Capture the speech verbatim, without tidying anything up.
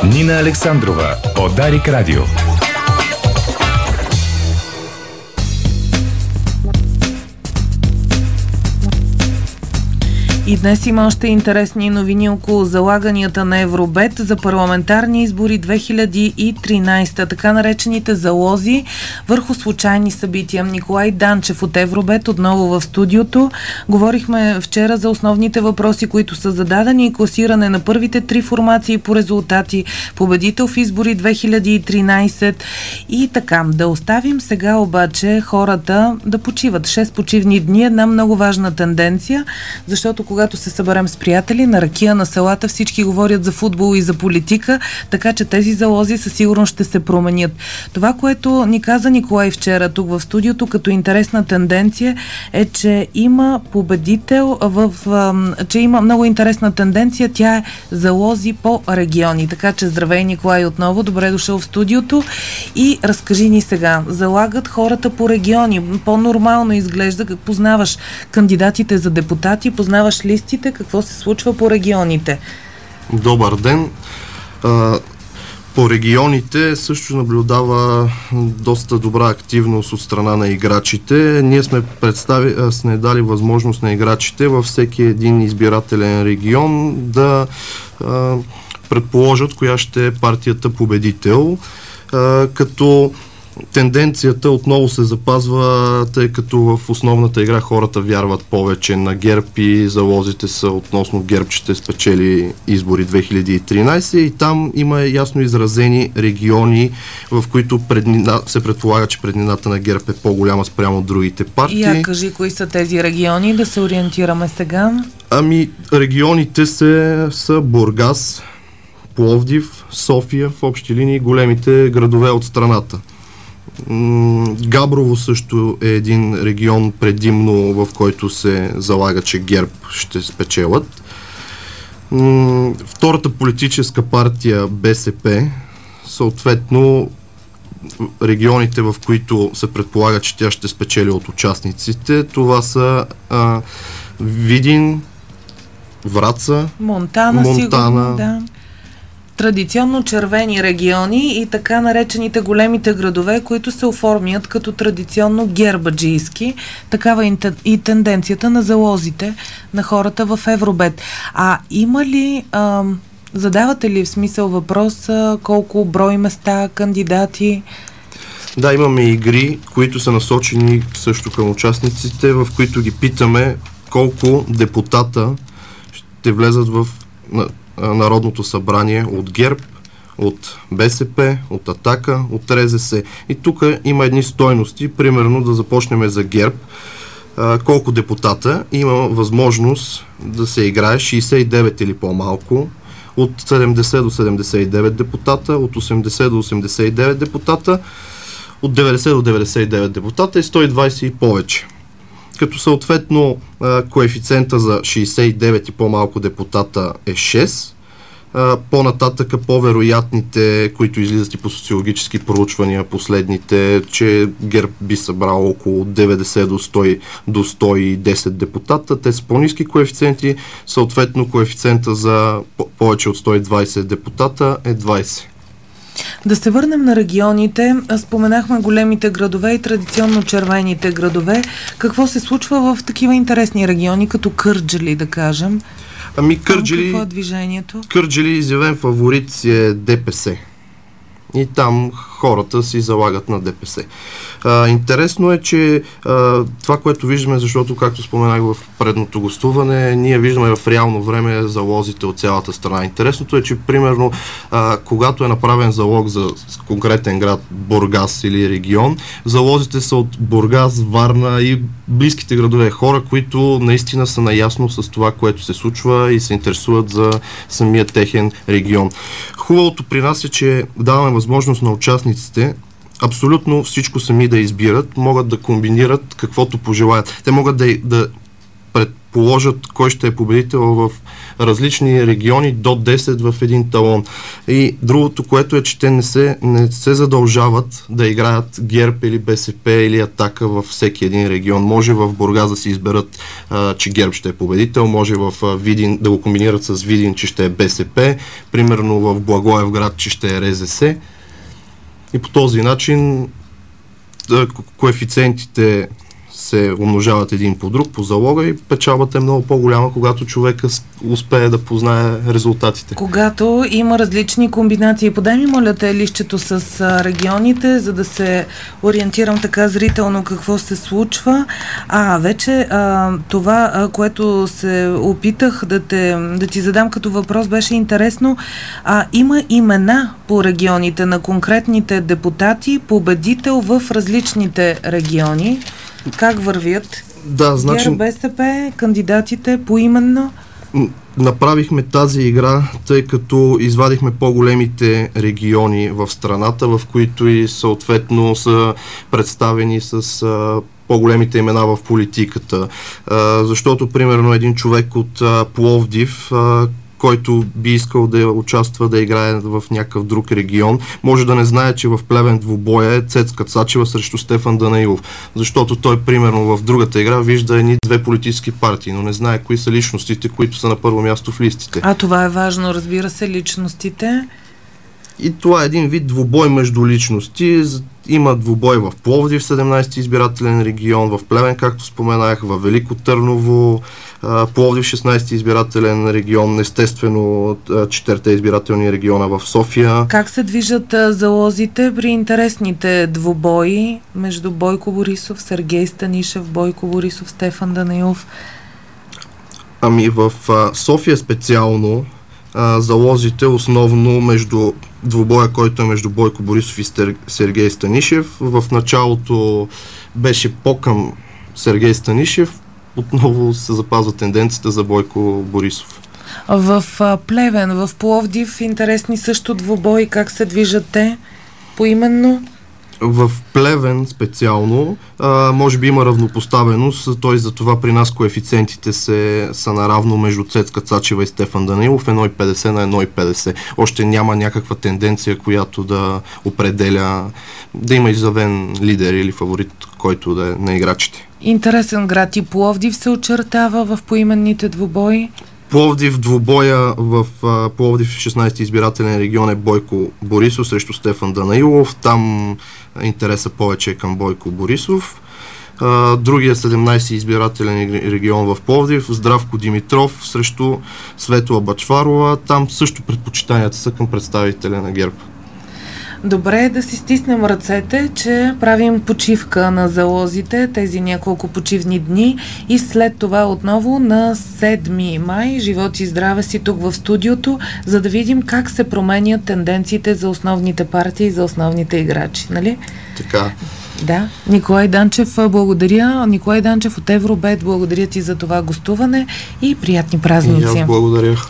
Нина Александрова от Дарик Радио. И днес има още интересни новини около залаганията на Евробет за парламентарни избори две хиляди и тринадесета, така наречените залози върху случайни събития. Николай Данчев от Евробет отново в студиото. Говорихме вчера за основните въпроси, които са зададени и класиране на първите три формации по резултати, победител в избори две хиляди и тринадесета и така. Да оставим сега обаче хората да почиват. Шест почивни дни, една много важна тенденция, защото когато се съберем с приятели, на ракия, на селата, всички говорят за футбол и за политика, така че тези залози със сигурност ще се променят. Това, което ни каза Николай вчера тук в студиото като интересна тенденция е, че има победител в... че има много интересна тенденция, тя е залози по региони. Така че здравей, Николай, отново, добре дошъл в студиото и разкажи ни сега, залагат хората по региони, по-нормално изглежда, как познаваш кандидатите за депутати, познаваш листите, какво се случва по регионите? Добър ден! По регионите също наблюдава доста добра активност от страна на играчите. Ние сме, представи, сме дали възможност на играчите във всеки един избирателен регион да а, предположат коя ще е партията победител, а, като тенденцията отново се запазва, тъй като в основната игра хората вярват повече на ГЕРБ и залозите са относно ГЕРБ, че ще спечели избори две хиляди и тринадесета и там има ясно изразени региони, в които преднина, се предполага, че преднината на ГЕРБ е по-голяма спрямо от другите партии. Я кажи, кои са тези региони, да се ориентираме сега. Ами, регионите се, са Бургас, Пловдив, София, в общи линии големите градове от страната. Габрово също е един регион предимно, в който се залага, че ГЕРБ ще спечелят. Втората политическа партия БСП, съответно регионите, в които се предполага, че тя ще спечели от участниците, това са а, Видин, Враца, Монтана, Монтана сигурно, да. Традиционно червени региони и така наречените големите градове, които се оформят като традиционно гербаджийски. Такава и тенденцията на залозите на хората в Евробет. А има ли, а, задавате ли в смисъл въпрос а, колко брой места, кандидати? Да, имаме игри, които са насочени също към участниците, в които ги питаме колко депутата ще влезат в Народното събрание от ГЕРБ, от БСП, от Атака, от РЗС. И тук има едни стойности, примерно да започнем за ГЕРБ. А, колко депутата има възможност да се играе шейсет и девет или по-малко, от седемдесет до седемдесет и девет депутата, от осемдесет до осемдесет и девет депутата, от деветдесет до деветдесет и девет депутата и сто и двадесет и повече. Като съответно коефициента за шейсет и девет и по-малко депутата е шест. По-нататъка по-вероятните, които излизат и по социологически проучвания последните, че ГЕРБ би събрал около деветдесет до сто и десет депутата. Те са по-ниски коефициенти, съответно коефициента за повече от сто и двадесет депутата е двадесет. Да се върнем на регионите. Споменахме големите градове и традиционно червените градове. Какво се случва в такива интересни региони, като Кърджали, да кажем? Ами Кърджали... Какво е движението? Кърджали изявен фаворит си е ДПС. И там хората си залагат на ДПС. А, интересно е, че а, това, което виждаме, защото, както споменах в предното гостуване, ние виждаме в реално време залозите от цялата страна. Интересното е, че примерно, а, когато е направен залог за конкретен град, Бургас или регион, залозите са от Бургас, Варна и близките градове. Хора, които наистина са наясно с това, което се случва и се интересуват за самия техен регион. Хубавото при нас е, че даваме възможност на участниците абсолютно всичко сами да избират, могат да комбинират каквото пожелаят. Те могат да, да пред, положат кой ще е победител в различни региони до десет в един талон. И другото, което е, че те не се, не се задължават да играят ГЕРБ или БСП или Атака във всеки един регион. Може в Бургас да си изберат, а, че ГЕРБ ще е победител, може в а, Видин да го комбинират с Видин, че ще е БСП, примерно в Благоевград, че ще е РЗС. И по този начин а, коефициентите се умножават един по друг по залога и печалбата е много по-голяма, когато човека успее да познае резултатите. Когато има различни комбинации. Подай ми, моля те, листчето с регионите, за да се ориентирам така зрително какво се случва. А, вече а, това, а, което се опитах да, те, да ти задам като въпрос, беше интересно. А, има имена по регионите на конкретните депутати, победител в различните региони. Как вървят? Да, значи... ГЕРБ, БСП, кандидатите поименно? Направихме тази игра, тъй като извадихме по-големите региони в страната, в които и съответно са представени с а, по-големите имена в политиката. А, защото, примерно, един човек от а, Пловдив, а, който би искал да участва, да играе в някакъв друг регион, може да не знае, че в Плевен двубоя е Цецка Цачева срещу Стефан Данаилов. Защото той, примерно, в другата игра вижда едни две политически партии, но не знае кои са личностите, които са на първо място в листите. А това е важно, разбира се, личностите. И това е един вид двубой между личности. Има двубой в Пловдив, седемнайсети избирателен регион, в Плевен, както споменах, в Велико Търново, Пловдив шестнайсети избирателен регион, естествено четирите избирателни региона в София. Как се движат залозите при интересните двубои между Бойко Борисов, Сергей Станишев, Бойко Борисов, Стефан Данаилов? Ами в София специално залозите основно между двубоя, който е между Бойко Борисов и Сергей Станишев. В началото беше по-към Сергей Станишев, отново се запазва тенденцията за Бойко Борисов. В Плевен, в Пловдив, интересни също двубои, как се движат те поименно? В Плевен специално, а, може би има равнопоставеност, т.е. за това при нас коефициентите се, са наравно между Цецка Цачева и Стефан Данаилов, едно цяло и петдесет на едно цяло и петдесет. Още няма някаква тенденция, която да определя, да има изявен лидер или фаворит, който да е на играчите. Интересен град и Пловдив се очертава в поименните двубои. Пловдив двубоя в а, Пловдив шестнайсети избирателен регион е Бойко Борисов срещу Стефан Данаилов. Там интереса повече е към Бойко Борисов. А, другия седемнайсети избирателен регион в Пловдив, Здравко Димитров срещу Светла Бачварова. Там също предпочитанията са към представителя на ГЕРБ. Добре е да си стиснем ръцете, че правим почивка на залозите, тези няколко почивни дни и след това отново на седми май, живот и здраве си тук в студиото, за да видим как се променят тенденциите за основните партии и за основните играчи, нали? Така. Да. Николай Данчев, благодаря. Николай Данчев от Евробет, благодаря ти за това гостуване и приятни празници. И аз благодаря.